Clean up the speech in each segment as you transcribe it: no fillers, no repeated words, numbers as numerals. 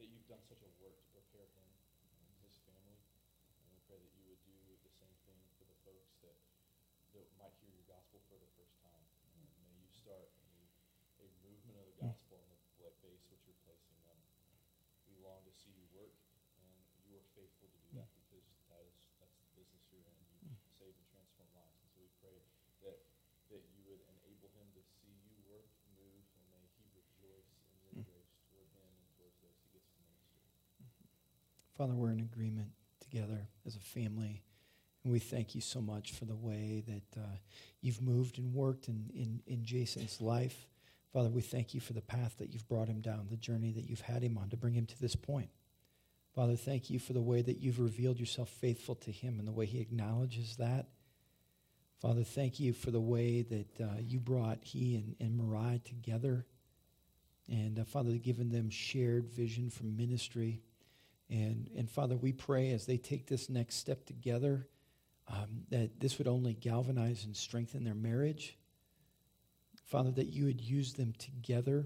that you've done such a work to prepare him and his family. And we pray that you would do the same thing for the folks that might hear your gospel for the first time. May you start a movement of the gospel in the base which you're placing them. We long to see you work, and you are faithful to do that because that's the business you're in. You save and transform lives. And so we pray that you would enable him to see you work, move, and may he rejoice in your grace toward him and towards those he gets to minister. Father, we're in agreement together as a family, and we thank you so much for the way that you've moved and worked in Jason's life. Father, we thank you for the path that you've brought him down, the journey that you've had him on to bring him to this point. Father, thank you for the way that you've revealed yourself faithful to him and the way he acknowledges that. Father, thank you for the way that you brought he and Mariah together. And Father, given them shared vision for ministry. And Father, we pray as they take this next step together, that this would only galvanize and strengthen their marriage. Father, that you would use them together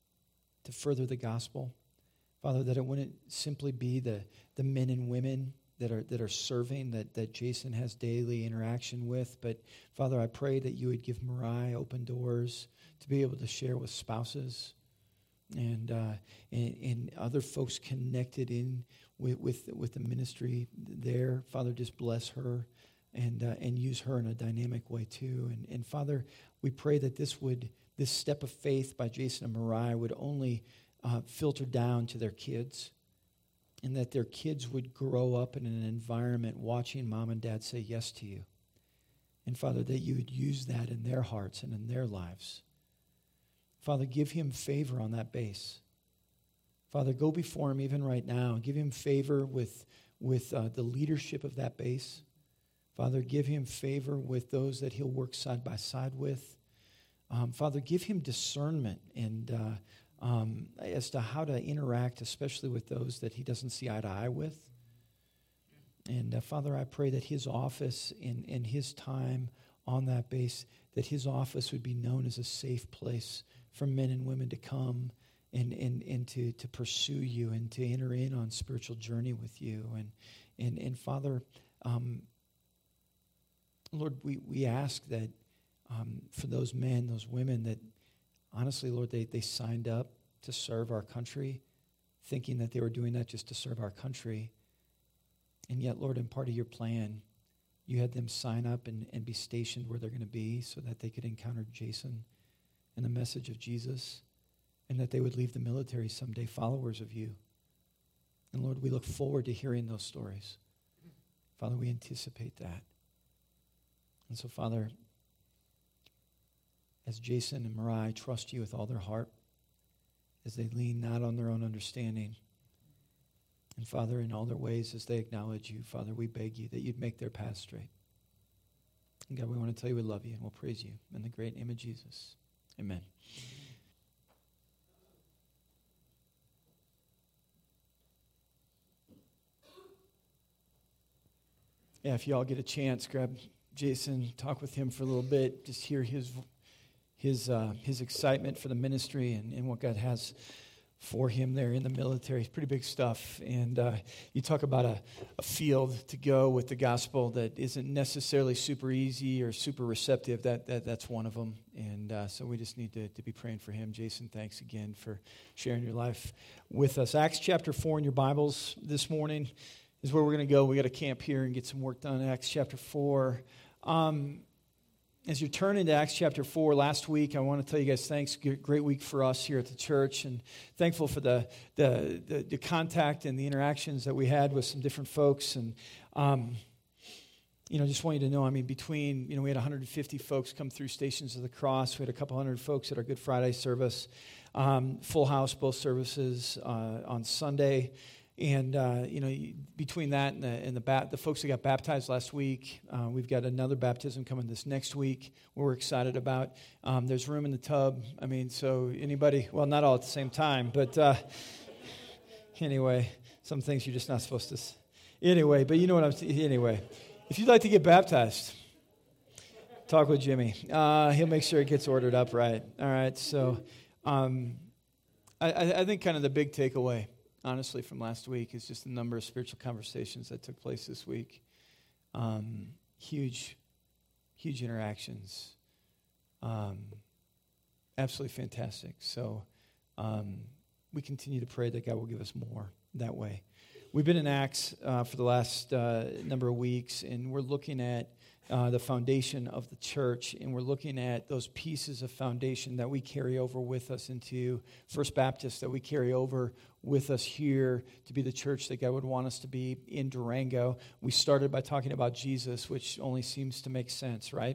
to further the gospel. Father, that it wouldn't simply be the men and women that are serving, that Jason has daily interaction with. But Father, I pray that you would give Mariah open doors to be able to share with spouses and other folks connected in with the ministry there. Father, just bless her and use her in a dynamic way too. And Father, we pray that this step of faith by Jason and Mariah would only filter down to their kids, and that their kids would grow up in an environment watching mom and dad say yes to you. And Father, that you would use that in their hearts and in their lives. Father, give him favor on that base. Father, go before him even right now. Give him favor with the leadership of that base. Father, give him favor with those that he'll work side by side with. Father, give him discernment and as to how to interact, especially with those that he doesn't see eye to eye with. And Father, I pray that his office and his time on that base, that his office would be known as a safe place for men and women to come and to pursue you and to enter in on spiritual journey with you. And Father, Lord, we ask that for those men, those women that honestly, Lord, they signed up to serve our country, thinking that they were doing that just to serve our country. And yet, Lord, in part of your plan, you had them sign up and be stationed where they're going to be so that they could encounter Jason and the message of Jesus, and that they would leave the military someday followers of you. And Lord, we look forward to hearing those stories. Father, we anticipate that. And so, Father, as Jason and Mariah trust you with all their heart, as they lean not on their own understanding, and Father, in all their ways, as they acknowledge you, Father, we beg you that you'd make their path straight. And God, we want to tell you we love you, and we'll praise you in the great name of Jesus. Amen. Yeah, if y'all get a chance, grab Jason, talk with him for a little bit, just hear his excitement for the ministry and what God has for him there in the military. It's pretty big stuff. And you talk about a field to go with the gospel that isn't necessarily super easy or super receptive. That's one of them. And so we just need to be praying for him. Jason, thanks again for sharing your life with us. Acts chapter 4 in your Bibles this morning is where we're going to go. We got to camp here and get some work done. Acts chapter 4. As you're turning to Acts chapter 4, last week, I want to tell you guys thanks. Great week for us here at the church, and thankful for the contact and the interactions that we had with some different folks. And just want you to know, between we had 150 folks come through Stations of the Cross. We had a couple hundred folks at our Good Friday service, full house both services on Sunday. And, between that and the folks that got baptized last week, we've got another baptism coming this next week we're excited about. There's room in the tub. So anybody, well, not all at the same time, but anyway, some things you're just not supposed to. Anyway, but you know what I'm saying. Anyway, if you'd like to get baptized, talk with Jimmy. He'll make sure it gets ordered up right. All right, so I think kind of the big takeaway honestly, from last week is just the number of spiritual conversations that took place this week. Huge interactions. Absolutely fantastic. So we continue to pray that God will give us more that way. We've been in Acts for the last number of weeks, and we're looking at the foundation of the church, and we're looking at those pieces of foundation that we carry over with us into First Baptist, that we carry over with us here to be the church that God would want us to be in Durango. We started by talking about Jesus, which only seems to make sense, right?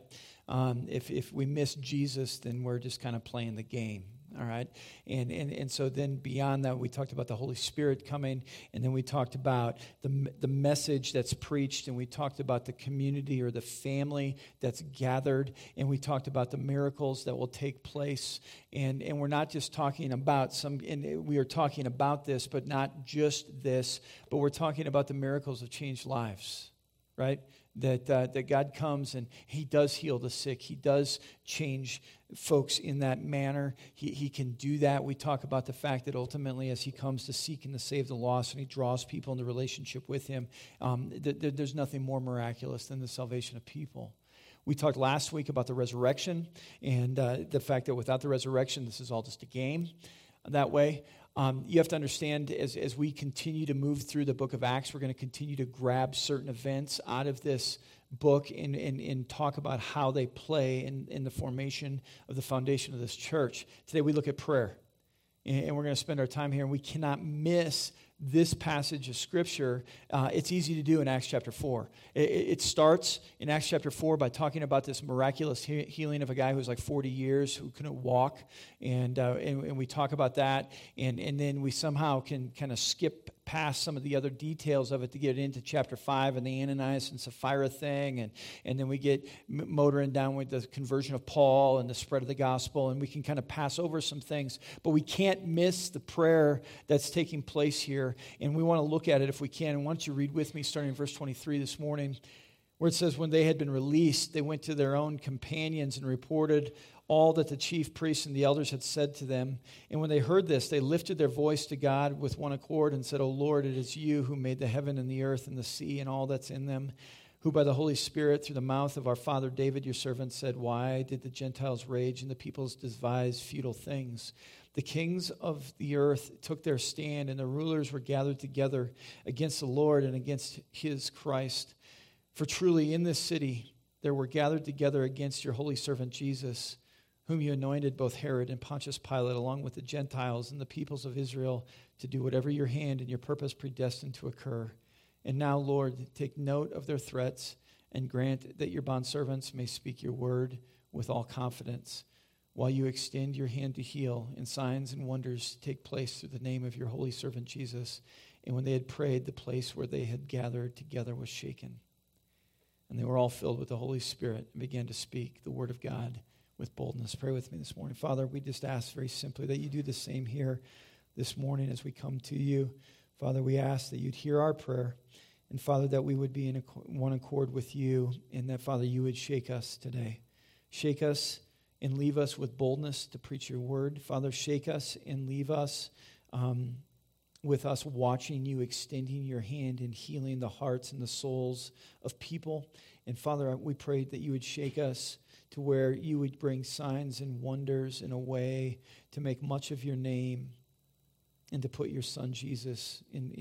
If we miss Jesus, then we're just kind of playing the game. All right, and so then beyond that, we talked about the Holy Spirit coming, and then we talked about the message that's preached, and we talked about the community or the family that's gathered, and we talked about the miracles that will take place, and we're not just talking about and we are talking about this, but not just this, but we're talking about the miracles of changed lives, right? That God comes and He does heal the sick. He does change folks in that manner. He can do that. We talk about the fact that ultimately as He comes to seek and to save the lost and He draws people into relationship with Him, there's nothing more miraculous than the salvation of people. We talked last week about the resurrection and the fact that without the resurrection, this is all just a game that way. You have to understand, as we continue to move through the book of Acts, we're going to continue to grab certain events out of this book and talk about how they play in the formation of the foundation of this church. Today we look at prayer, and we're going to spend our time here, and we cannot miss this passage of Scripture. It's easy to do in Acts chapter 4. It starts in Acts chapter 4 by talking about this miraculous healing of a guy who was like 40 years, who couldn't walk, and we talk about that, and then we somehow can kind of skip past some of the other details of it to get into chapter 5 and the Ananias and Sapphira thing, and then we get motoring down with the conversion of Paul and the spread of the gospel, and we can kind of pass over some things, but we can't miss the prayer that's taking place here, and we want to look at it if we can. And why don't you read with me starting in verse 23 this morning, where it says, when they had been released, they went to their own companions and reported all that the chief priests and the elders had said to them. And when they heard this, they lifted their voice to God with one accord and said, O Lord, it is you who made the heaven and the earth and the sea and all that's in them, who by the Holy Spirit through the mouth of our father David, your servant, said, why did the Gentiles rage and the peoples devise futile things? The kings of the earth took their stand, and the rulers were gathered together against the Lord and against his Christ. For truly in this city there were gathered together against your holy servant Jesus, whom you anointed, both Herod and Pontius Pilate, along with the Gentiles and the peoples of Israel, to do whatever your hand and your purpose predestined to occur. And now, Lord, take note of their threats and grant that your bondservants may speak your word with all confidence, while you extend your hand to heal, and signs and wonders take place through the name of your holy servant Jesus. And when they had prayed, the place where they had gathered together was shaken. And they were all filled with the Holy Spirit and began to speak the word of God with boldness. Pray with me this morning. Father, we just ask very simply that you do the same here this morning as we come to you. Father, we ask that you'd hear our prayer, and Father, that we would be in one accord with you, and that, Father, you would shake us today. Shake us and leave us with boldness to preach your word. Father, shake us and leave us with us watching you, extending your hand and healing the hearts and the souls of people. And Father, we pray that you would shake us to where you would bring signs and wonders in a way to make much of your name and to put your son Jesus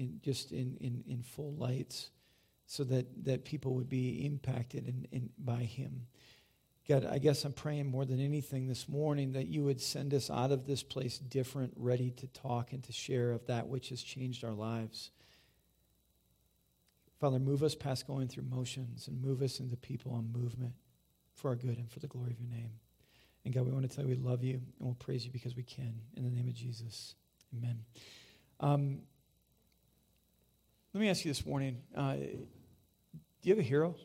in full lights, so that people would be impacted by him. God, I guess I'm praying more than anything this morning that you would send us out of this place different, ready to talk and to share of that which has changed our lives. Father, move us past going through motions and move us into people on movement for our good and for the glory of your name. And God, we want to tell you we love you and we'll praise you because we can. In the name of Jesus, amen. Let me ask you this morning, do you have a hero?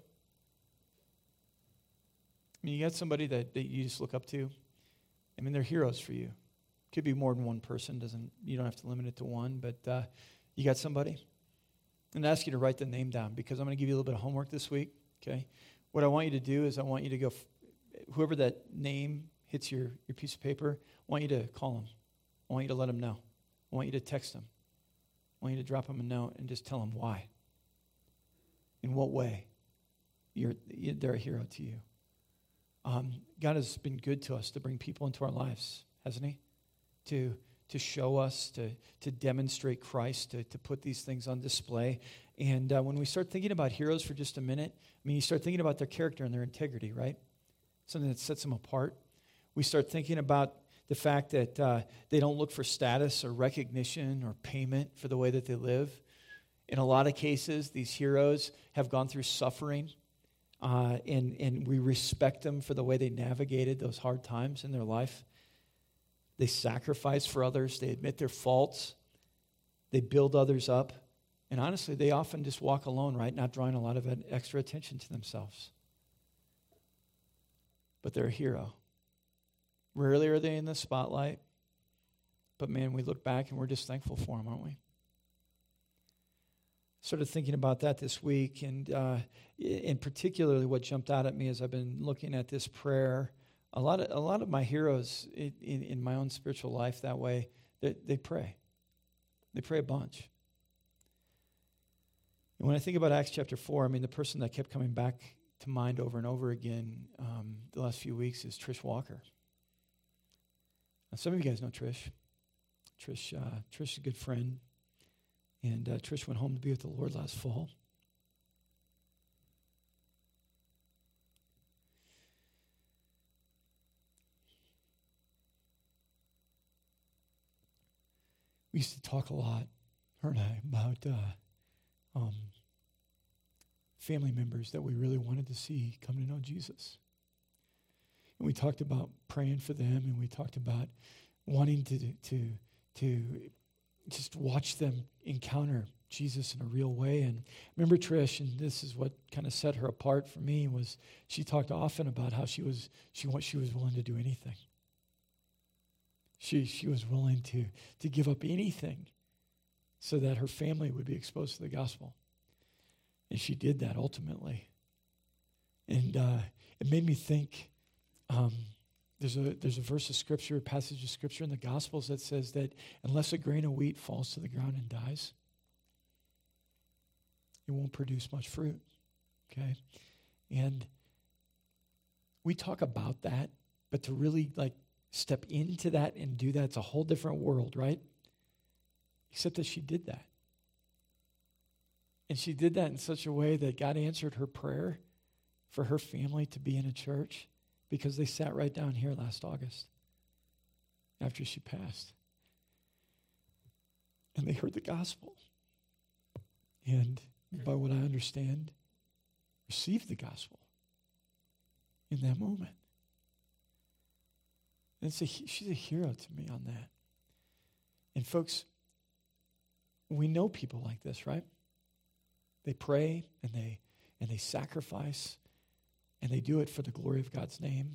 I mean, you got somebody that you just look up to? I mean, they're heroes for you. Could be more than one person. You don't have to limit it to one, but you got somebody? I'm going to ask you to write the name down because I'm going to give you a little bit of homework this week, okay? What I want you to do is I want you to go, whoever that name hits your piece of paper, I want you to call them. I want you to let them know. I want you to text them. want you to drop them a note and just tell them why. In what way they're a hero to you. God has been good to us to bring people into our lives, hasn't he? To show us, to demonstrate Christ, to put these things on display. And when we start thinking about heroes for just a minute, you start thinking about their character and their integrity, right? Something that sets them apart. We start thinking about the fact that they don't look for status or recognition or payment for the way that they live. In a lot of cases, these heroes have gone through suffering, and we respect them for the way they navigated those hard times in their life. They sacrifice for others. They admit their faults. They build others up. And honestly, they often just walk alone, right? Not drawing a lot of extra attention to themselves. But they're a hero. Rarely are they in the spotlight. But man, we look back and we're just thankful for them, aren't we? Started thinking about that this week, and in particularly what jumped out at me as I've been looking at this prayer. A lot of my heroes in my own spiritual life that way, they pray. They pray a bunch. And when I think about Acts chapter 4, the person that kept coming back to mind over and over again the last few weeks is Trish Walker. Now, some of you guys know Trish. Trish is a good friend. And Trish went home to be with the Lord last fall. We used to talk a lot, her and I, about family members that we really wanted to see come to know Jesus. And we talked about praying for them, and we talked about wanting to just watch them encounter Jesus in a real way. And I remember Trish, and this is what kind of set her apart for me, was she talked often about how she was willing to do anything. She was willing to give up anything so that her family would be exposed to the gospel. And she did that ultimately. And it made me think, there's a verse of Scripture, a passage of Scripture in the Gospels that says that unless a grain of wheat falls to the ground and dies, it won't produce much fruit, okay? And we talk about that, but to really step into that and do that, it's a whole different world, right? Except that she did that. And she did that in such a way that God answered her prayer for her family to be in a church, because they sat right down here last August after she passed. And they heard the gospel. And by what I understand, received the gospel in that moment. And she's a hero to me on that. And folks, we know people like this, right? They pray and they sacrifice, and they do it for the glory of God's name.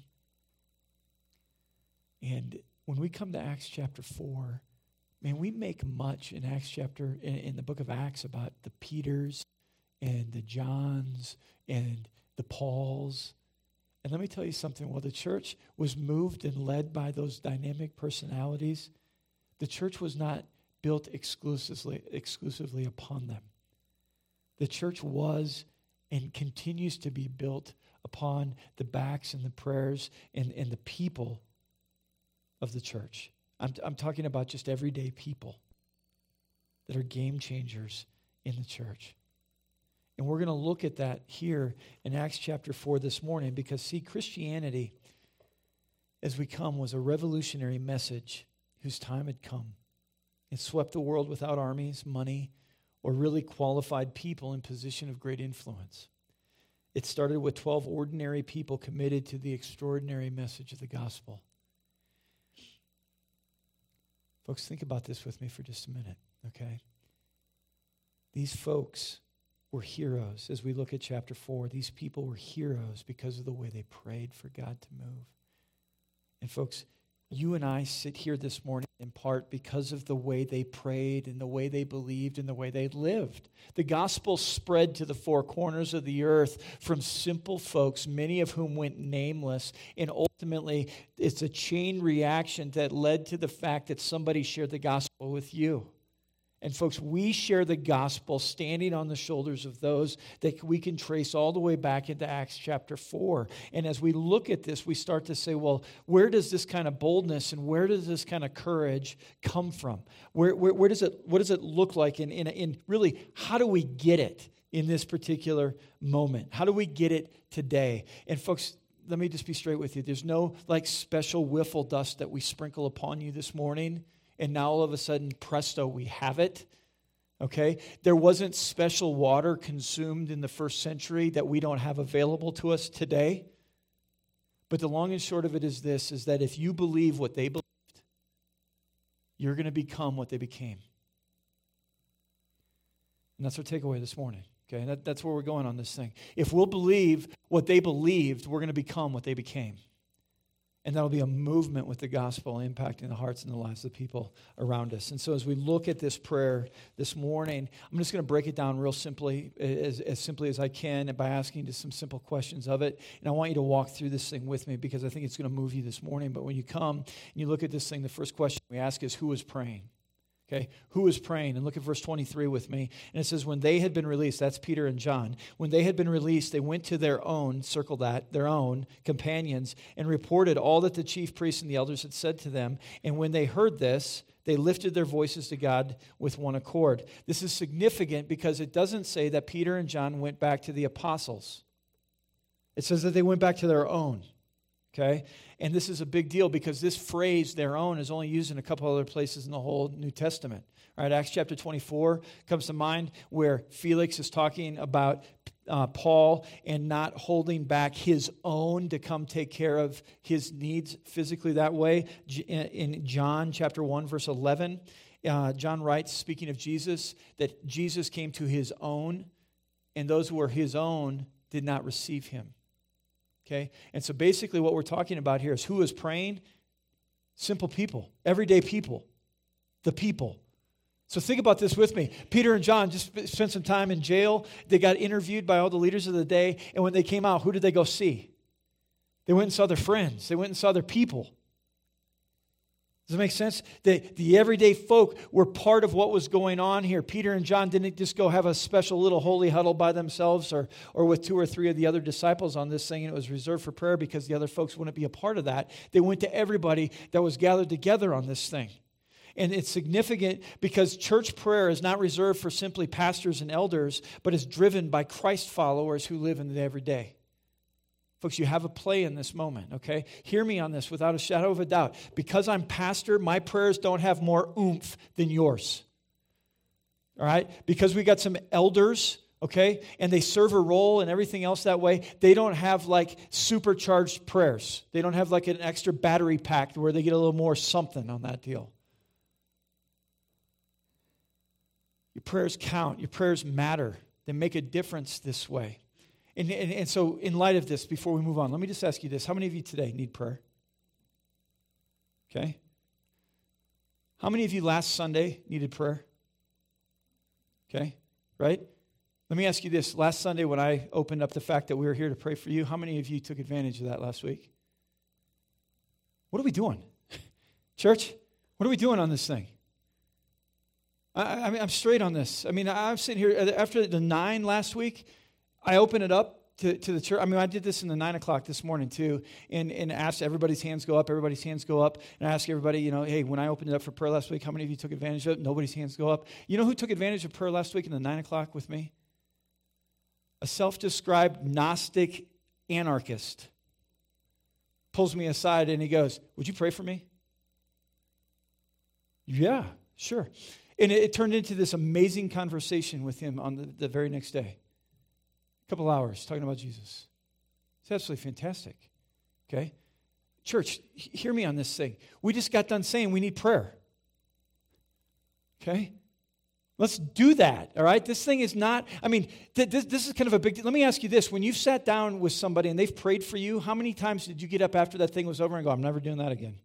And when we come to Acts chapter 4, man, we make much in Acts chapter, in the book of Acts, about the Peters and the Johns and the Pauls. And let me tell you something. While the church was moved and led by those dynamic personalities, the church was not built exclusively upon them. The church was and continues to be built upon the backs and the prayers and the people of the church. I'm talking about just everyday people that are game changers in the church. And we're going to look at that here in Acts chapter 4 this morning, because, see, Christianity, as we come, was a revolutionary message whose time had come. It swept the world without armies, money, or really qualified people in position of great influence. It started with 12 ordinary people committed to the extraordinary message of the gospel. Folks, think about this with me for just a minute, okay? These folks were heroes as we look at chapter 4. These people were heroes because of the way they prayed for God to move. And folks, you and I sit here this morning in part because of the way they prayed and the way they believed and the way they lived. The gospel spread to the four corners of the earth from simple folks, many of whom went nameless, and ultimately it's a chain reaction that led to the fact that somebody shared the gospel with you. And folks, we share the gospel standing on the shoulders of those that we can trace all the way back into Acts chapter 4. And as we look at this, we start to say, well, where does this kind of boldness and where does this kind of courage come from? What does it look like? And really, how do we get it in this particular moment? How do we get it today? And folks, let me just be straight with you. There's no like special wiffle dust that we sprinkle upon you this morning, and now all of a sudden, presto, we have it. Okay? There wasn't special water consumed in the first century that we don't have available to us today. But the long and short of it is this, is that if you believe what they believed, you're going to become what they became. And that's our takeaway this morning. Okay? That's where we're going on this thing. If we'll believe what they believed, we're going to become what they became. And that'll be a movement with the gospel impacting the hearts and the lives of the people around us. And so as we look at this prayer this morning, I'm just going to break it down real simply, as simply as I can, by asking just some simple questions of it. And I want you to walk through this thing with me because I think it's going to move you this morning. But when you come and you look at this thing, the first question we ask is, who is praying? Okay, who is praying? And look at verse 23 with me. And it says, when they had been released, that's Peter and John. When they had been released, they went to their own, circle that, their own companions, and reported all that the chief priests and the elders had said to them. And when they heard this, they lifted their voices to God with one accord. This is significant because it doesn't say that Peter and John went back to the apostles. It says that they went back to their own. Okay? And this is a big deal because this phrase, their own, is only used in a couple other places in the whole New Testament. Right? Acts chapter 24 comes to mind where Felix is talking about Paul and not holding back his own to come take care of his needs physically that way. In John chapter 1, verse 11, John writes, speaking of Jesus, that Jesus came to his own, and those who were his own did not receive him. Okay? And so basically what we're talking about here is who is praying? Simple people, everyday people, the people. So think about this with me. Peter and John just spent some time in jail. They got interviewed by all the leaders of the day, and when they came out, who did they go see? They went and saw their friends. They went and saw their people. Does that make sense? The everyday folk were part of what was going on here. Peter and John didn't just go have a special little holy huddle by themselves or with 2 or 3 of the other disciples on this thing, and it was reserved for prayer because the other folks wouldn't be a part of that. They went to everybody that was gathered together on this thing. And it's significant because church prayer is not reserved for simply pastors and elders, but is driven by Christ followers who live in the everyday. Folks, you have a play in this moment, okay? Hear me on this without a shadow of a doubt. Because I'm pastor, my prayers don't have more oomph than yours. All right? Because we got some elders, okay, and they serve a role and everything else that way, they don't have like supercharged prayers. They don't have like an extra battery pack where they get a little more something on that deal. Your prayers count. Your prayers matter. They make a difference this way. And so in light of this, before we move on, let me just ask you this. How many of you today need prayer? Okay. How many of you last Sunday needed prayer? Okay. Right? Let me ask you this. Last Sunday when I opened up the fact that we were here to pray for you, how many of you took advantage of that last week? What are we doing? Church, what are we doing on this thing? I'm straight on this. I mean, I'm sitting here after the 9 last week. I opened it up to the church. I mean, I did this in the 9 o'clock this morning too, and asked everybody's hands go up. Everybody's hands go up, and I asked everybody, hey, when I opened it up for prayer last week, how many of you took advantage of it? Nobody's hands go up. You know who took advantage of prayer last week in the 9 o'clock with me? A self-described Gnostic anarchist pulls me aside and he goes, "Would you pray for me?" Yeah, sure. And it turned into this amazing conversation with him on the very next day. A couple hours talking about Jesus. It's absolutely fantastic. Okay? Church, hear me on this thing. We just got done saying we need prayer. Okay? Let's do that, all right? This thing is not, I mean, this is kind of a big deal. Let me ask you this. When you've sat down with somebody and they've prayed for you, how many times did you get up after that thing was over and go, "I'm never doing that again"?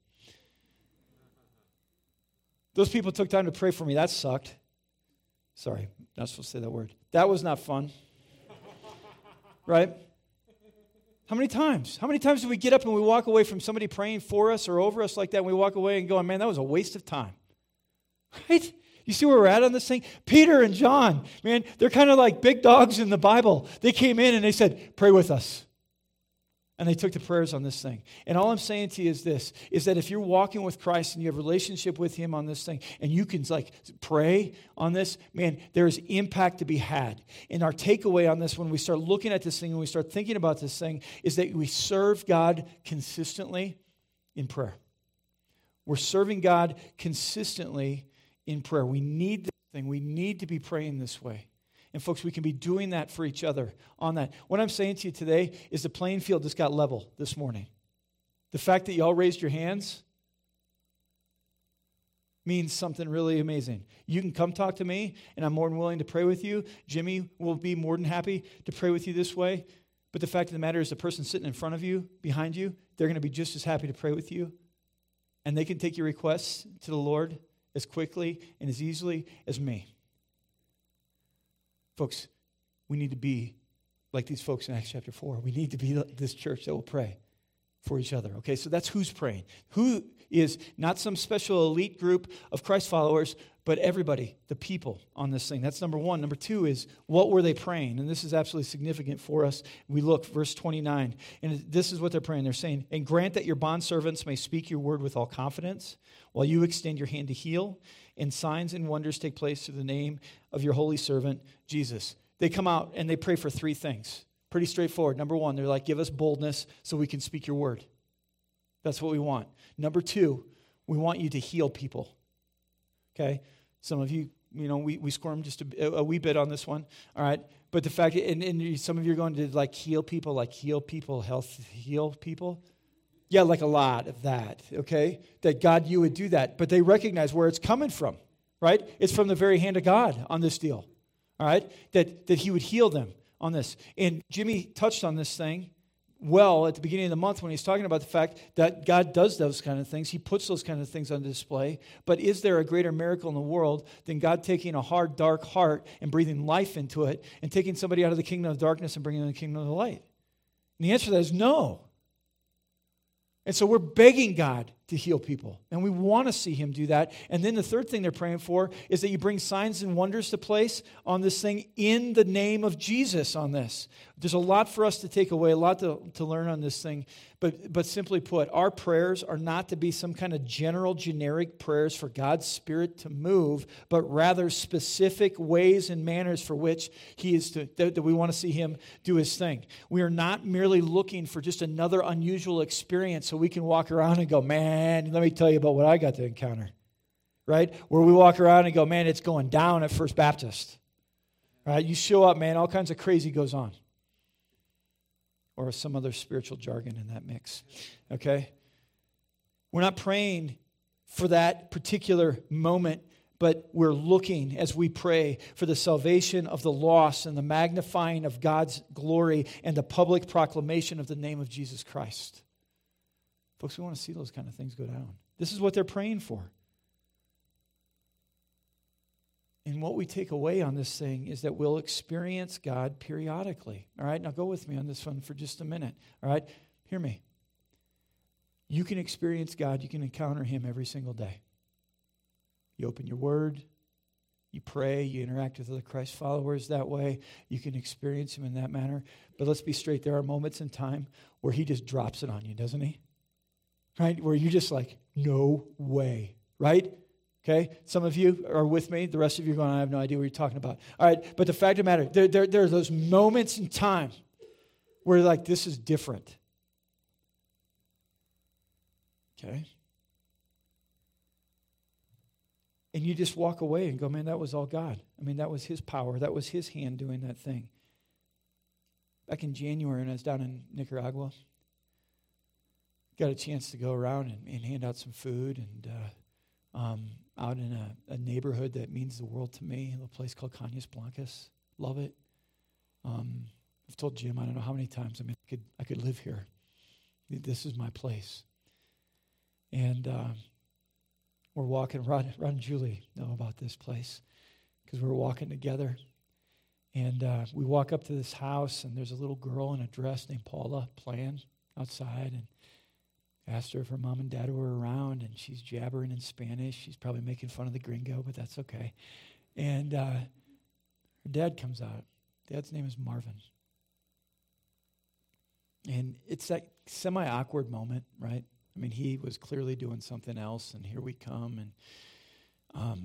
Those people took time to pray for me. That sucked. Sorry, not supposed to say that word. That was not fun. Right? How many times? How many times do we get up and we walk away from somebody praying for us or over us like that, and we walk away and go, "Man, that was a waste of time." Right? You see where we're at on this thing? Peter and John, man, they're kind of like big dogs in the Bible. They came in and they said, pray with us. And they took the prayers on this thing. And all I'm saying to you is this, is that if you're walking with Christ and you have a relationship with him on this thing, and you can like pray on this, man, there's impact to be had. And our takeaway on this, when we start looking at this thing and we start thinking about this thing, is that we serve God consistently in prayer. We're serving God consistently in prayer. We need this thing. We need to be praying this way. And folks, we can be doing that for each other on that. What I'm saying to you today is the playing field just got level this morning. The fact that you all raised your hands means something really amazing. You can come talk to me, and I'm more than willing to pray with you. Jimmy will be more than happy to pray with you this way. But the fact of the matter is the person sitting in front of you, behind you, they're going to be just as happy to pray with you. And they can take your requests to the Lord as quickly and as easily as me. Folks, we need to be like these folks in Acts chapter 4. We need to be this church that will pray for each other. Okay, so that's who's praying. Who is not some special elite group of Christ followers, but everybody, the people on this thing. That's number one. Number two is, what were they praying? And this is absolutely significant for us. We look, verse 29, and this is what they're praying. They're saying, and grant that your bondservants may speak your word with all confidence, while you extend your hand to heal, and signs and wonders take place through the name of your holy servant, Jesus. They come out and they pray for three things. Pretty straightforward. Number one, they're like, give us boldness so we can speak your word. That's what we want. Number two, we want you to heal people. Okay? Some of you, we squirm just a wee bit on this one. All right? But the fact, and some of you are going to like heal people, heal people. Yeah, like a lot of that, okay? That God, you would do that. But they recognize where it's coming from, right? It's from the very hand of God on this deal, all right? That he would heal them on this. And Jimmy touched on this thing well at the beginning of the month when he's talking about the fact that God does those kind of things. He puts those kind of things on display. But is there a greater miracle in the world than God taking a hard, dark heart and breathing life into it and taking somebody out of the kingdom of darkness and bringing them to the kingdom of the light? And the answer to that is no. And so we're begging God to heal people. And we want to see him do that. And then the third thing they're praying for is that you bring signs and wonders to place on this thing in the name of Jesus on this. There's a lot for us to take away, a lot to learn on this thing. But simply put, our prayers are not to be some kind of general, generic prayers for God's Spirit to move, but rather specific ways and manners for which he is that we want to see him do his thing. We are not merely looking for just another unusual experience so we can walk around and go, man, let me tell you about what I got to encounter. Right? Where we walk around and go, man, it's going down at First Baptist. Right? You show up, man, all kinds of crazy goes on. Or some other spiritual jargon in that mix, okay? We're not praying for that particular moment, but we're looking as we pray for the salvation of the lost and the magnifying of God's glory and the public proclamation of the name of Jesus Christ. Folks, we want to see those kind of things go down. This is what they're praying for. And what we take away on this thing is that we'll experience God periodically. All right, now go with me on this one for just a minute. All right, hear me. You can experience God, you can encounter him every single day. You open your word, you pray, you interact with other Christ followers that way. You can experience him in that manner. But let's be straight, there are moments in time where he just drops it on you, doesn't he? Right, where you're just like, no way, right? Okay, some of you are with me. The rest of you are going, I have no idea what you're talking about. All right, but the fact of the matter, there are those moments in time where like, this is different. Okay? And you just walk away and go, man, that was all God. I mean, that was his power. That was his hand doing that thing. Back in January when I was down in Nicaragua, got a chance to go around and hand out some food and out in a neighborhood that means the world to me, a place called Cañas Blancas. Love it. I've told Jim, I don't know how many times, I mean, I could live here. This is my place. And we're walking, Rod and Julie know about this place because we're walking together. And we walk up to this house, and there's a little girl in a dress named Paula playing outside. And Asked her if her mom and dad were around, and she's jabbering in Spanish. She's probably making fun of the gringo, but that's okay. And her dad comes out. Dad's name is Marvin. And it's that semi-awkward moment, right? I mean, he was clearly doing something else, and here we come, and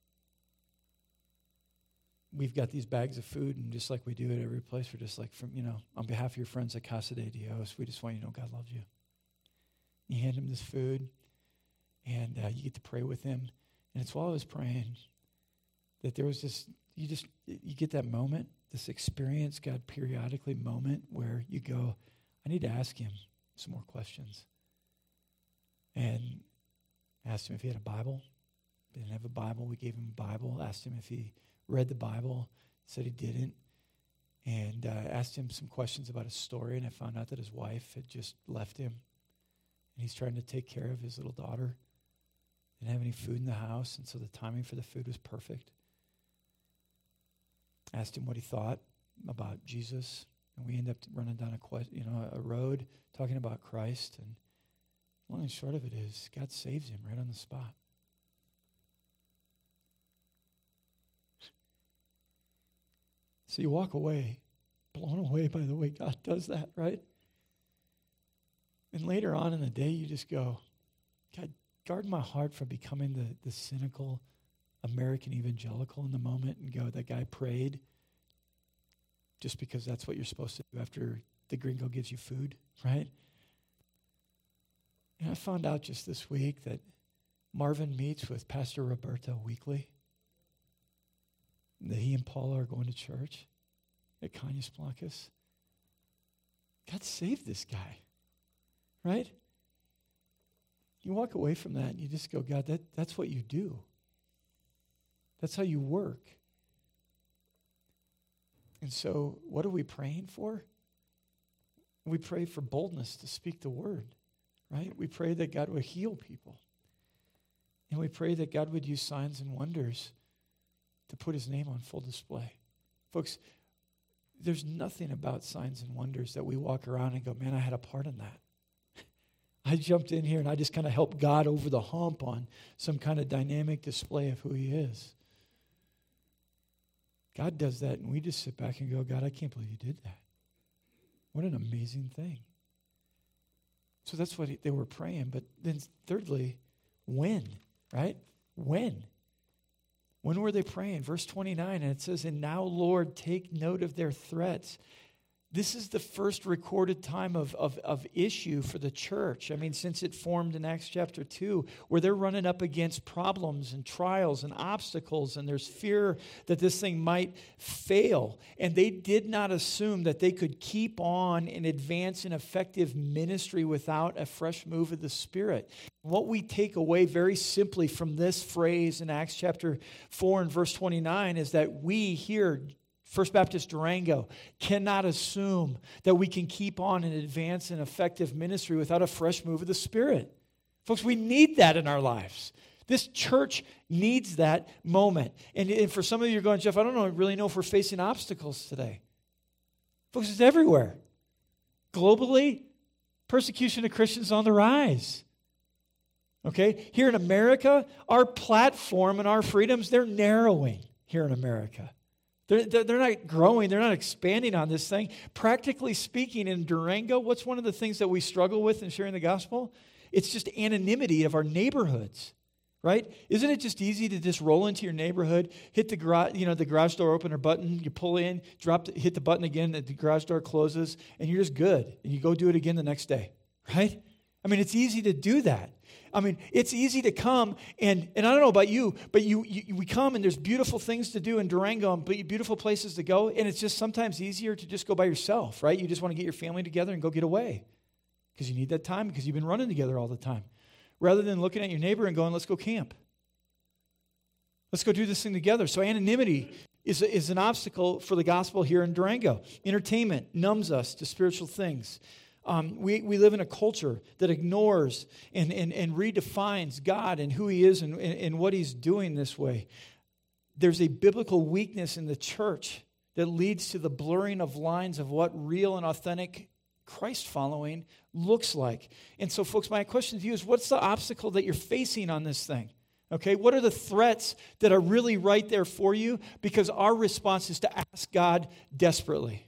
we've got these bags of food, and just like we do at every place, we're just like, on behalf of your friends at Casa de Dios, we just want you to know God loves you. You hand him this food, and you get to pray with him. And it's while I was praying that there was this, you get that moment, this experience, God periodically moment where you go, I need to ask him some more questions. And asked him if he had a Bible. He didn't have a Bible. We gave him a Bible. Asked him if he read the Bible. Said he didn't. And asked him some questions about his story. And I found out that his wife had just left him. And he's trying to take care of his little daughter. Didn't have any food in the house. And so the timing for the food was perfect. Asked him what he thought about Jesus. And we ended up running down a road talking about Christ. And long and short of it is, God saves him right on the spot. So you walk away, blown away by the way God does that, right? And later on in the day, you just go, God, guard my heart from becoming the cynical American evangelical in the moment and go, that guy prayed just because that's what you're supposed to do after the gringo gives you food, right? And I found out just this week that Marvin meets with Pastor Roberto weekly. That he and Paula are going to church at Cañas Blancas. God saved this guy, right? You walk away from that and you just go, God, that's what you do. That's how you work. And so what are we praying for? We pray for boldness to speak the word, right? We pray that God would heal people. And we pray that God would use signs and wonders to put his name on full display. Folks, there's nothing about signs and wonders that we walk around and go, man, I had a part in that. I jumped in here and I just kind of helped God over the hump on some kind of dynamic display of who he is. God does that, and we just sit back and go, God, I can't believe you did that. What an amazing thing. So that's what they were praying. But then thirdly, when, right? When? When were they praying? Verse 29, and it says, and now, Lord, take note of their threats. This is the first recorded time of issue for the church. I mean, since it formed in Acts chapter 2, where they're running up against problems and trials and obstacles, and there's fear that this thing might fail. And they did not assume that they could keep on and advance an effective ministry without a fresh move of the Spirit. What we take away very simply from this phrase in Acts chapter 4 and verse 29 is that we here, First Baptist Durango, cannot assume that we can keep on and advance an effective ministry without a fresh move of the Spirit. Folks, we need that in our lives. This church needs that moment. And for some of you, you're going, Jeff, I don't really know if we're facing obstacles today. Folks, it's everywhere. Globally, persecution of Christians is on the rise. Okay? Here in America, our platform and our freedoms, they're narrowing here in America. They're not growing. They're not expanding on this thing. Practically speaking, in Durango, what's one of the things that we struggle with in sharing the gospel? It's just anonymity of our neighborhoods, right? Isn't it just easy to just roll into your neighborhood, hit the garage door opener button, you pull in, hit the button again, the garage door closes, and you're just good. And you go do it again the next day, right? I mean, it's easy to do that. I mean, it's easy to come, and I don't know about you, but we come, and there's beautiful things to do in Durango, and beautiful places to go, and it's just sometimes easier to just go by yourself, right? You just want to get your family together and go get away because you need that time because you've been running together all the time, rather than looking at your neighbor and going, let's go camp. Let's go do this thing together. So anonymity is an obstacle for the gospel here in Durango. Entertainment numbs us to spiritual things. We live in a culture that ignores and redefines God and who he is and what he's doing this way. There's a biblical weakness in the church that leads to the blurring of lines of what real and authentic Christ following looks like. And so, folks, my question to you is, what's the obstacle that you're facing on this thing? Okay, what are the threats that are really right there for you? Because our response is to ask God desperately.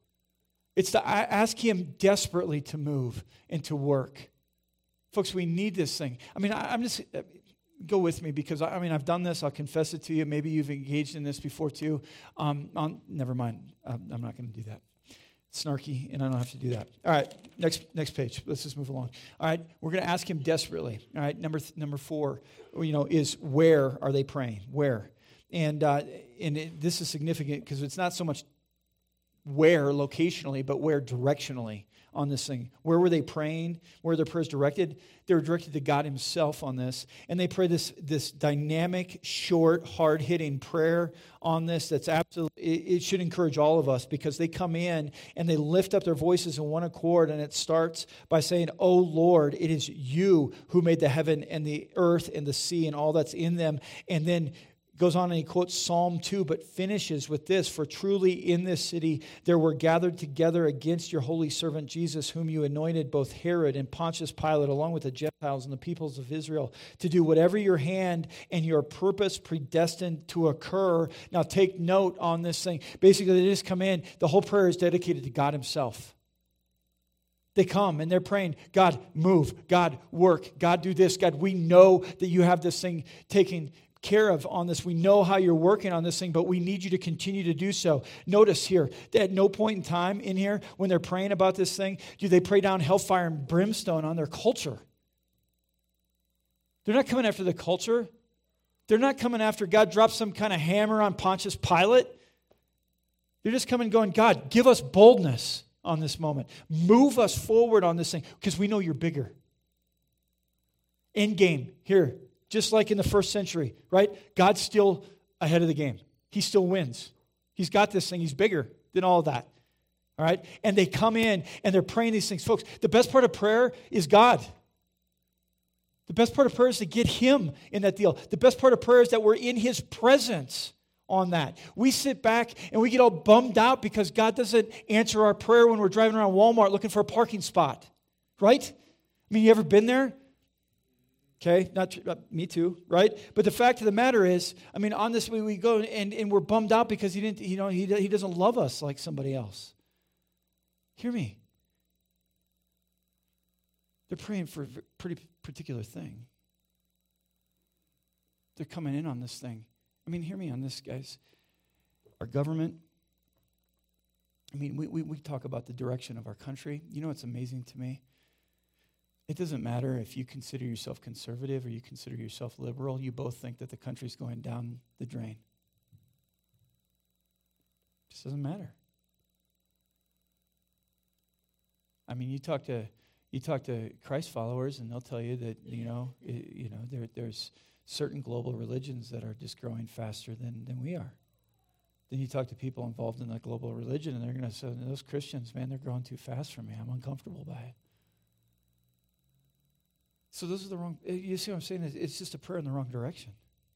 It's to ask him desperately to move and to work. Folks, we need this thing. I mean, I'm just, go with me because, I've done this. I'll confess it to you. Maybe you've engaged in this before too. Never mind. I'm not going to do that. It's snarky, and I don't have to do that. All right, next page. Let's just move along. All right, we're going to ask him desperately. All right, number 4, is where are they praying? Where? And this is significant because it's not so much where locationally, but where directionally on this thing. Where were they praying? Where are their prayers directed? They were directed to God himself on this. And they pray this dynamic, short, hard-hitting prayer on this that's absolutely, it should encourage all of us because they come in and they lift up their voices in one accord, and it starts by saying, "Oh Lord, it is you who made the heaven and the earth and the sea and all that's in them." And then goes on and he quotes Psalm 2, but finishes with this: "For truly in this city there were gathered together against your holy servant Jesus, whom you anointed, both Herod and Pontius Pilate, along with the Gentiles and the peoples of Israel, to do whatever your hand and your purpose predestined to occur." Now take note on this thing. Basically, they just come in. The whole prayer is dedicated to God himself. They come and they're praying, "God, move. God, work. God, do this. God, we know that you have this thing taken care of on this. We know how you're working on this thing, but we need you to continue to do so." Notice here that at no point in time in here when they're praying about this thing do they pray down hellfire and brimstone on their culture. They're not coming after the culture. They're not coming after God drops some kind of hammer on Pontius Pilate. They're just coming going, "God, give us boldness on this moment. Move us forward on this thing because we know you're bigger." End game here. Just like in the first century, right? God's still ahead of the game. He still wins. He's got this thing. He's bigger than all of that. All right? And they come in and they're praying these things. Folks, the best part of prayer is God. The best part of prayer is to get him in that deal. The best part of prayer is that we're in his presence on that. We sit back and we get all bummed out because God doesn't answer our prayer when we're driving around Walmart looking for a parking spot. Right? I mean, you ever been there? Okay, me too, right? But the fact of the matter is, on this way we go and we're bummed out because he doesn't love us like somebody else. Hear me. They're praying for a pretty particular thing. They're coming in on this thing. Hear me on this, guys. Our government, we talk about the direction of our country. You know what's amazing to me? It doesn't matter if you consider yourself conservative or you consider yourself liberal. You both think that the country's going down the drain. It just doesn't matter. You talk to Christ followers, and they'll tell you that there's certain global religions that are just growing faster than we are. Then you talk to people involved in that global religion, and they're going to say, "Those Christians, man, they're growing too fast for me. I'm uncomfortable by it." So those are the wrong, you see what I'm saying? It's just a prayer in the wrong direction.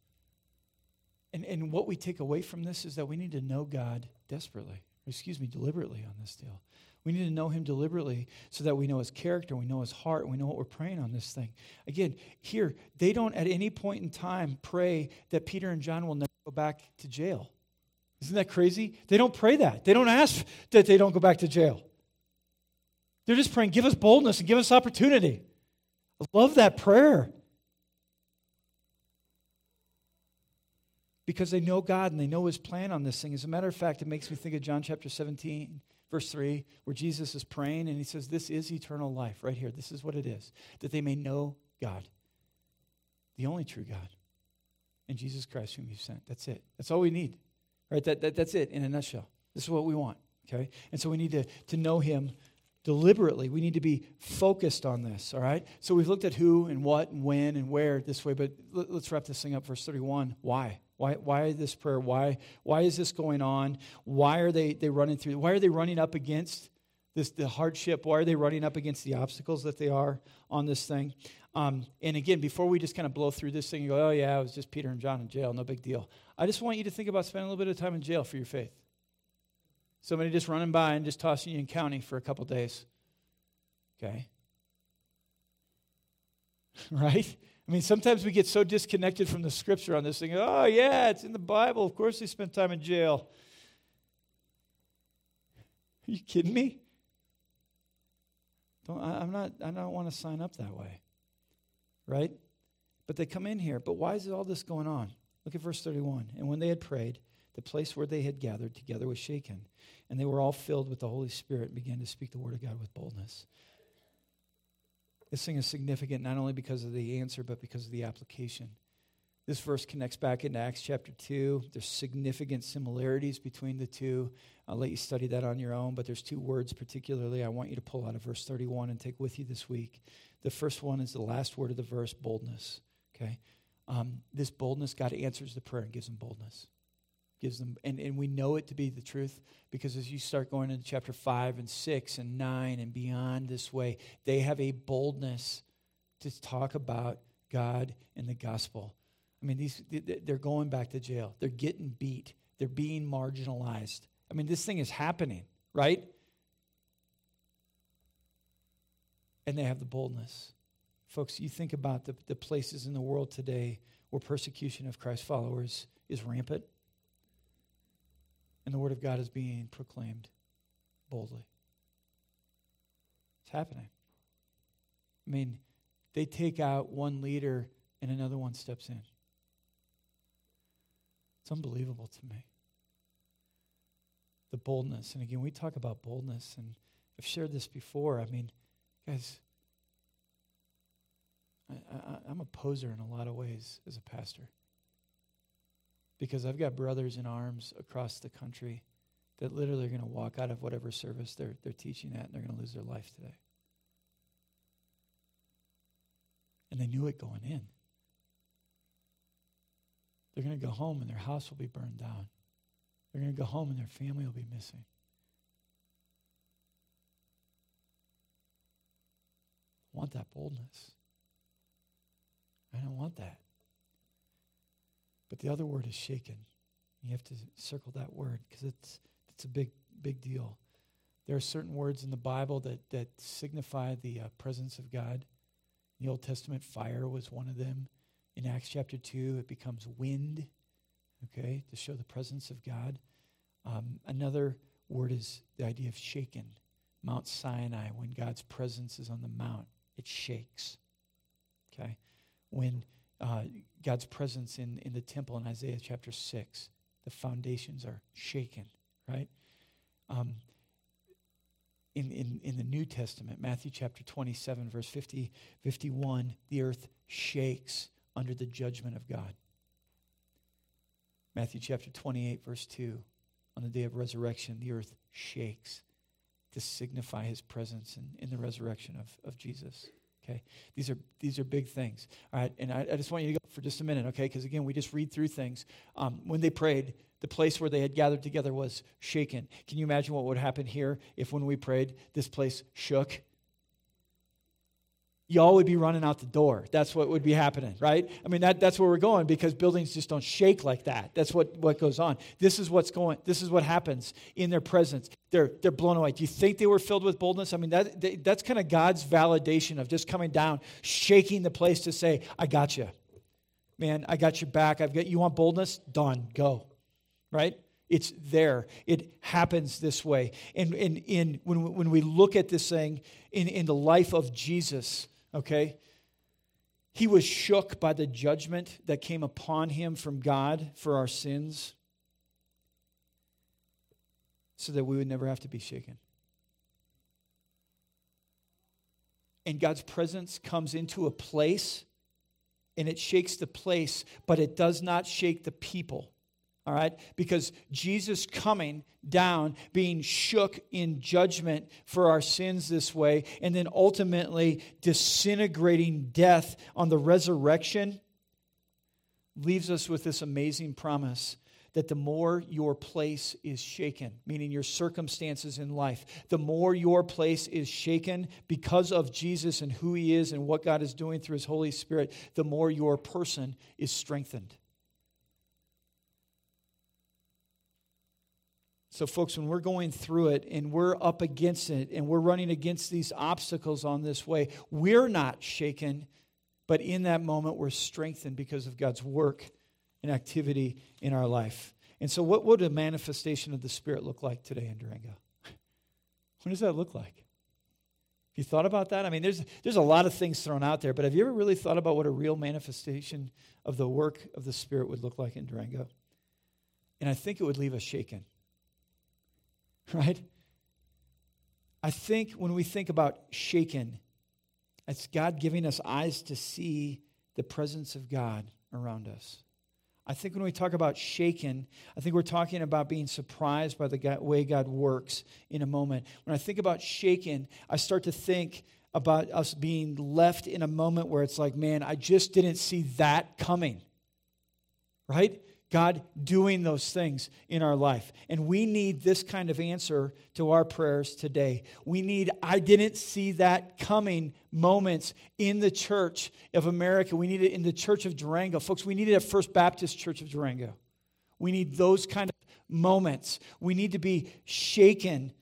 And what we take away from this is that we need to know God deliberately on this deal. We need to know him deliberately so that we know his character, we know his heart, and we know what we're praying on this thing. Again, here, they don't at any point in time pray that Peter and John will never go back to jail. Isn't that crazy? They don't pray that. They don't ask that they don't go back to jail. They're just praying, "Give us boldness and give us opportunity." I love that prayer. Because they know God and they know his plan on this thing. As a matter of fact, it makes me think of John chapter 17, verse 3, where Jesus is praying and he says, "This is eternal life," right here. This is what it is. That they may know God, the only true God, and Jesus Christ whom you sent. That's it. That's all we need. Right? That's it in a nutshell. This is what we want. Okay? And so we need to know him deliberately. We need to be focused on this, all right? So we've looked at who and what and when and where this way, but let's wrap this thing up. Verse 31, why? Why this prayer? Why is this going on? Why are they running through? Why are they running up against the hardship? Why are they running up against the obstacles that they are on this thing? And again, before we just kind of blow through this thing and go, "Oh yeah, it was just Peter and John in jail, no big deal." I just want you to think about spending a little bit of time in jail for your faith. Somebody just running by and just tossing you in county for a couple days. Okay? Right? I mean, sometimes we get so disconnected from the scripture on this thing. Oh, yeah, it's in the Bible. Of course they spent time in jail. Are you kidding me? I don't want to sign up that way. Right? But they come in here. But why is all this going on? Look at verse 31. And when they had prayed, the place where they had gathered together was shaken, and they were all filled with the Holy Spirit and began to speak the word of God with boldness. This thing is significant not only because of the answer, but because of the application. This verse connects back into Acts chapter 2. There's significant similarities between the two. I'll let you study that on your own, but there's two words particularly I want you to pull out of verse 31 and take with you this week. The first one is the last word of the verse, boldness. Okay? This boldness, God answers the prayer and gives them boldness. Gives them, and we know it to be the truth because as you start going into chapter 5 and 6 and 9 and beyond this way, they have a boldness to talk about God and the gospel. I mean, they're going back to jail. They're getting beat. They're being marginalized. I mean, this thing is happening, right? And they have the boldness. Folks, you think about the places in the world today where persecution of Christ followers is rampant. And the word of God is being proclaimed boldly. It's happening. I mean, they take out one leader and another one steps in. It's unbelievable to me. The boldness. And again, we talk about boldness, and I've shared this before. I mean, guys, I'm a poser in a lot of ways as a pastor. Because I've got brothers in arms across the country that literally are going to walk out of whatever service they're teaching at, and they're going to lose their life today. And they knew it going in. They're going to go home and their house will be burned down. They're going to go home and their family will be missing. I want that boldness. I don't want that. But the other word is shaken. You have to circle that word because it's a big deal. There are certain words in the Bible that signify the presence of God. In the Old Testament, fire was one of them. In Acts chapter 2, it becomes wind, okay, to show the presence of God. Another word is the idea of shaken. Mount Sinai, when God's presence is on the mount, it shakes, okay? When God's presence in the temple in Isaiah chapter 6, the foundations are shaken, right? In the New Testament, Matthew chapter 27, verse 51, the earth shakes under the judgment of God. Matthew chapter 28, verse 2, on the day of resurrection, the earth shakes to signify his presence in the resurrection of Jesus. Okay, these are big things. All right, and I just want you to go for just a minute, okay? Because again, we just read through things. When they prayed, the place where they had gathered together was shaken. Can you imagine what would happen here if when we prayed, this place shook? Y'all would be running out the door. That's what would be happening, right? I mean, that's where we're going because buildings just don't shake like that. That's what goes on. This is what happens in their presence. They're blown away. Do you think they were filled with boldness? I mean, that's kind of God's validation of just coming down, shaking the place to say, I got you. Man, I got your back. You want boldness? Done. Go. Right? It's there. It happens this way. And when we look at this thing in the life of Jesus, okay, he was shook by the judgment that came upon him from God for our sins so that we would never have to be shaken. And God's presence comes into a place and it shakes the place, but it does not shake the people. All right? Because Jesus coming down, being shook in judgment for our sins this way, and then ultimately disintegrating death on the resurrection, leaves us with this amazing promise that the more your place is shaken, meaning your circumstances in life, the more your place is shaken because of Jesus and who he is and what God is doing through his Holy Spirit, the more your person is strengthened. So, folks, when we're going through it and we're up against it and we're running against these obstacles on this way, we're not shaken, but in that moment we're strengthened because of God's work and activity in our life. And so what would a manifestation of the Spirit look like today in Durango? What does that look like? Have you thought about that? I mean, there's a lot of things thrown out there, but have you ever really thought about what a real manifestation of the work of the Spirit would look like in Durango? And I think it would leave us shaken. Right? I think when we think about shaken, it's God giving us eyes to see the presence of God around us. I think when we talk about shaken, I think we're talking about being surprised by the way God works in a moment. When I think about shaken, I start to think about us being left in a moment where it's like, man, I just didn't see that coming. Right? God doing those things in our life. And we need this kind of answer to our prayers today. We need, I didn't see that coming moments in the Church of America. We need it in the Church of Durango. Folks, we need it at First Baptist Church of Durango. We need those kind of moments. We need to be shaken.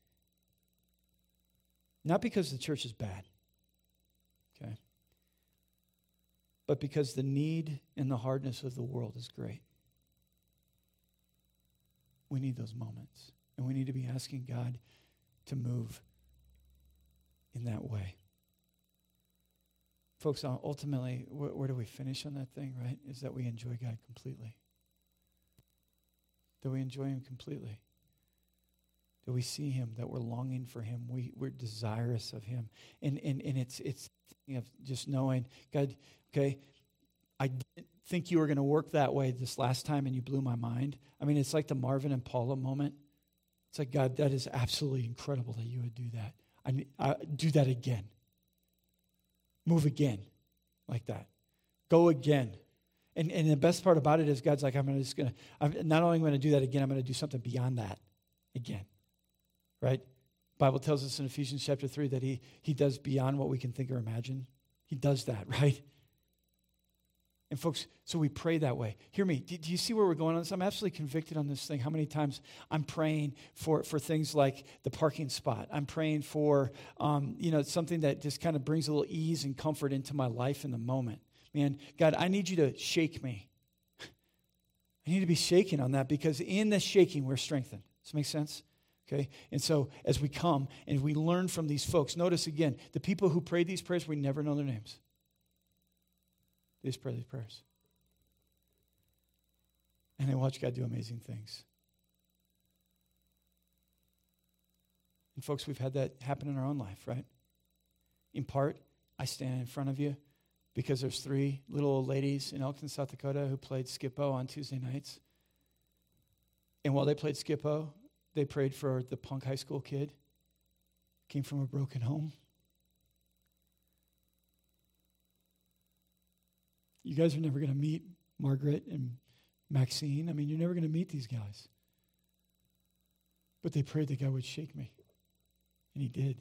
Not because the church is bad. Okay? But because the need and the hardness of the world is great. We need those moments. And we need to be asking God to move in that way. Folks, ultimately, where do we finish on that thing, right? Is that we enjoy God completely. That we enjoy Him completely. That we see Him, that we're longing for Him. We're desirous of Him. And it's just knowing, God, okay, I didn't think you were going to work that way this last time and you blew my mind. I mean, it's like the Marvin and Paula moment. It's like, God, that is absolutely incredible that you would do that. I do that again. Move again like that. Go again. And the best part about it is God's like, I'm not only going to do that again, I'm going to do something beyond that again. Right? The Bible tells us in Ephesians chapter 3 that he does beyond what we can think or imagine. He does that, right? And folks, so we pray that way. Hear me. Do you see where we're going on this? I'm absolutely convicted on this thing. How many times I'm praying for things like the parking spot. I'm praying for, something that just kind of brings a little ease and comfort into my life in the moment. Man, God, I need you to shake me. I need to be shaken on that because in the shaking, we're strengthened. Does that make sense? Okay? And so as we come and we learn from these folks, notice again, the people who prayed these prayers, we never know their names. They just pray these prayers. And they watch God do amazing things. And folks, we've had that happen in our own life, right? In part, I stand in front of you because there's 3 little old ladies in Elkton, South Dakota who played Skip-O on Tuesday nights. And while they played Skip-O, they prayed for the punk high school kid. Came from a broken home. You guys are never going to meet Margaret and Maxine. I mean, you're never going to meet these guys. But they prayed that God would shake me. And He did.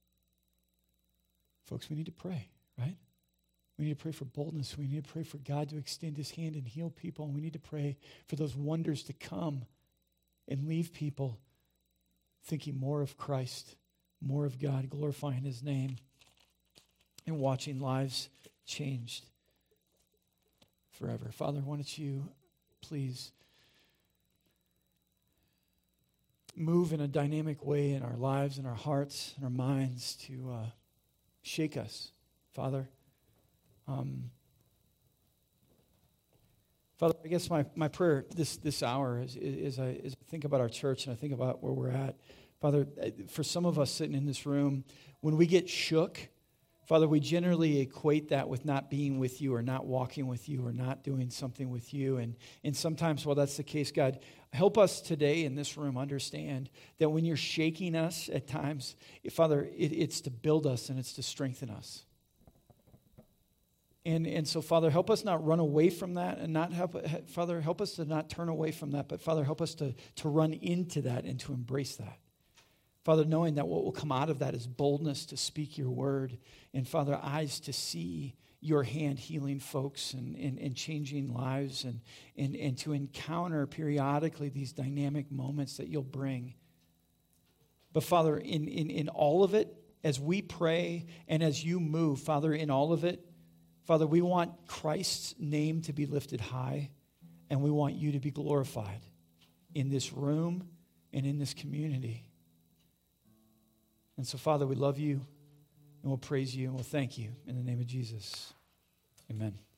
Folks, we need to pray, right? We need to pray for boldness. We need to pray for God to extend His hand and heal people. And we need to pray for those wonders to come and leave people thinking more of Christ, more of God, glorifying His name, and watching lives changed forever. Father, why don't you please move in a dynamic way in our lives, in our hearts, in our minds to shake us, Father. Father, I guess my prayer this hour is I think about our church and I think about where we're at. Father, for some of us sitting in this room, when we get shook, Father, we generally equate that with not being with you or not walking with you or not doing something with you. And sometimes, while that's the case, God, help us today in this room understand that when you're shaking us at times, Father, it's to build us and it's to strengthen us. And so, Father, help us not run away from that and Father, help us to not turn away from that, but Father, help us to run into that and to embrace that. Father, knowing that what will come out of that is boldness to speak your word and, Father, eyes to see your hand healing folks and changing lives and to encounter periodically these dynamic moments that you'll bring. But Father, in all of it, as we pray and as you move, Father, in all of it, Father, we want Christ's name to be lifted high, and we want you to be glorified in this room and in this community. And so, Father, we love you, and we'll praise you, and we'll thank you in the name of Jesus. Amen.